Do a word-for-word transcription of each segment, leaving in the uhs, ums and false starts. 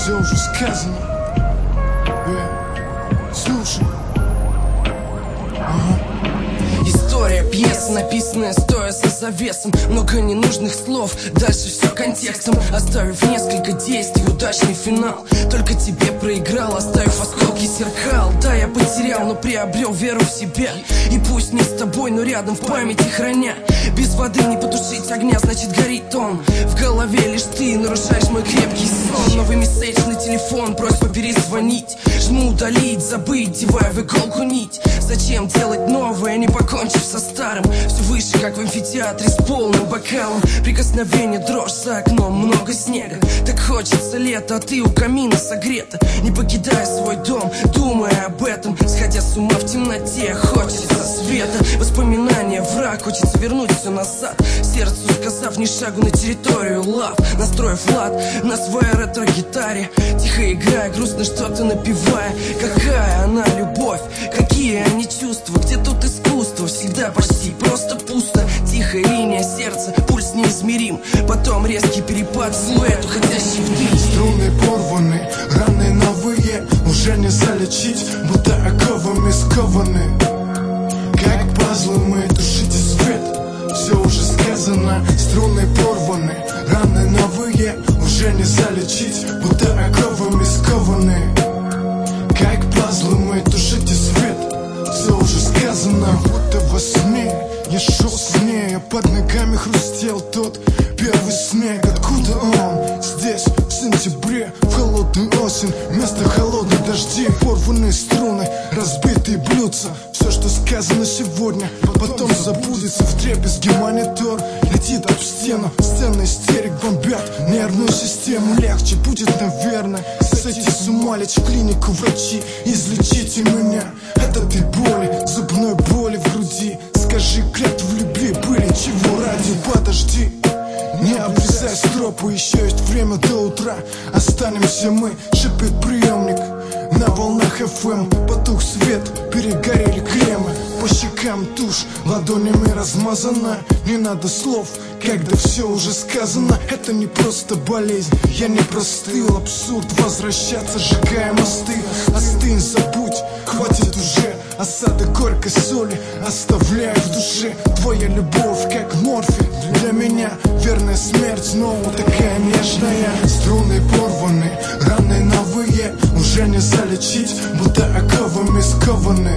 все уже сказано. э, Слушай. Ага. История пьеса, написанная стоя за завесом. Много ненужных слов, дальше все контекстом. Оставив несколько действий, удачный финал. Только тебе проиграл, оставив осколки зеркал. Да, я потерял, но приобрел веру в себя. И пусть не с тобой, но рядом в памяти храня. Без воды не потушить огня, значит горит он. В голове лишь ты нарушаешь мой крепкий сон. Новый месседж на телефон, просьба перезвонить. Жму удалить, забыть, девая в иголку нить. Зачем делать новое, не покончив со старым? Все выше, как в амфитеатре с полным бокалом. Прикосновение, дрожь за окном, много снега. Так хочется лета, а ты у камина согрета. Не покидая свой дом, думая об этом. Сходя с ума в темноте, хочется света. Воспоминания, враг, хочется вернуть все назад. Сердцу сказав ни шагу на территорию лав. Настроив лад на своей ретро-гитаре. Тихо играя, грустно что-то напевая. Какая она любовь, какие они чувства. Где тут искусство, всегда почти просто пусто. Тихая линия сердца, пульс неизмерим. Потом резкий перепад, силуэт, уходящий в дым. Струны порваны, раны новые, уже не залечить, будто оковами скованы. Как пазлы мы, тушите свет, все уже сказано. Струны порваны, раны новые, уже не залечить, будто оковами скованы. Как пазлы мы, тушите свет, все уже сказано. Будто во сне я шел с ней, а под ногами хрустел тот первый снег. Откуда он? Здесь, в сентябре, в холодную осень. Вместо холодных дождей порванные струны, разбитые блюдца. Все, что сказано сегодня, потом забудется. Вдребезги монитор летит об стену. Сцены истерик бомбят нервную систему. Легче будет, наверное, сойти с ума. Лечь в клинику врачи, излечите меня от этой боли, зубной боли в груди. Скажи, клятвы в любви были, чего ради? Подожди, не обрезай стропы, еще есть время до утра. Останемся мы, шипит приемник на волнах эф эм. Потух свет, перегорели кремы. По щекам тушь, ладонями размазана. Не надо слов, когда все уже сказано. Это не просто болезнь, я не простыл. Абсурд возвращаться, сжигая мосты. Остынь, забудь, хватит уже осадок горькой соли, оставляю в душе. Твоя любовь, как морфий для меня. Верная смерть, снова такая нежная. Струны порваны, раны новые, уже не залечить, будто оковами скованы.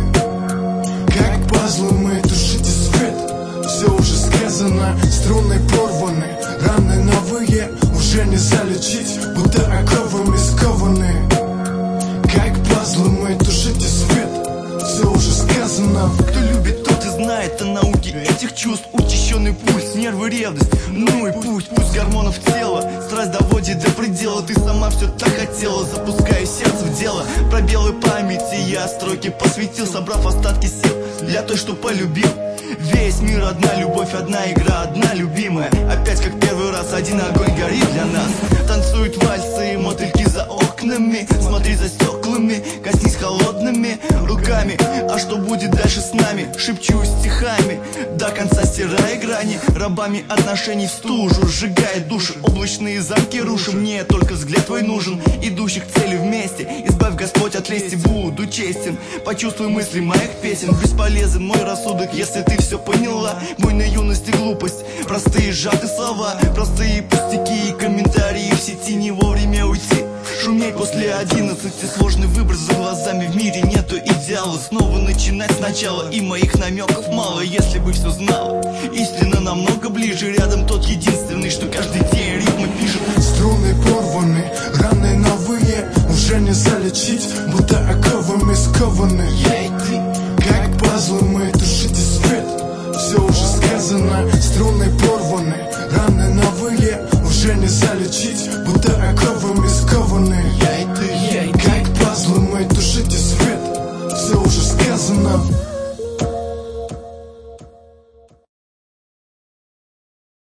Как пазлы мы, тушите свет, все уже сказано. Струны порваны, раны новые, уже не залечить, будто оковами скованы. Как пазлы мы, тушите свет, все уже сказано. Кто любит, тот и знает о науке этих чувств. Учащенный пульс, нервы, ревность. Ну и пусть, пусть гормонов тело страсть доводит до предела. Ты сама все так хотела, запуская сердце в дело. Пробелы памяти я строки посвятил, собрав остатки сил для той, что полюбил. Весь мир одна любовь, одна игра, одна любимая. Опять как первый раз один огонь горит для нас. Танцуют вальсы, мотыльки за окнами. Смотри за стеклами, коснись холодными руками. А что будет дальше с нами? Шепчу стихами, до конца стирая грани. Рабами отношений в стужу, сжигает души. Облачные замки рушим, мне только взгляд твой нужен. Идущих к цели вместе, избавь Господь от лести. Буду честен, почувствуй мысли моих песен. Бесполезен мой рассудок, если ты все поняла. Буйная юность и глупость, простые сжатые слова, простые пустяки и комментарии в сети. Не вовремя уйти, шуметь после одиннадцати. Сложный выбор за глазами, в мире нету идеала. Снова начинать сначала, и моих намеков мало. Если бы все знала, истина намного ближе. Рядом тот единственный, что каждый день ритмы пишет. Струны порваны, раны новые, уже не залечить, будто оковами скованы. Я и ты, как пазлы мы, тушите свет, все уже сказано. Струны порваны, раны новые, уже не залечить,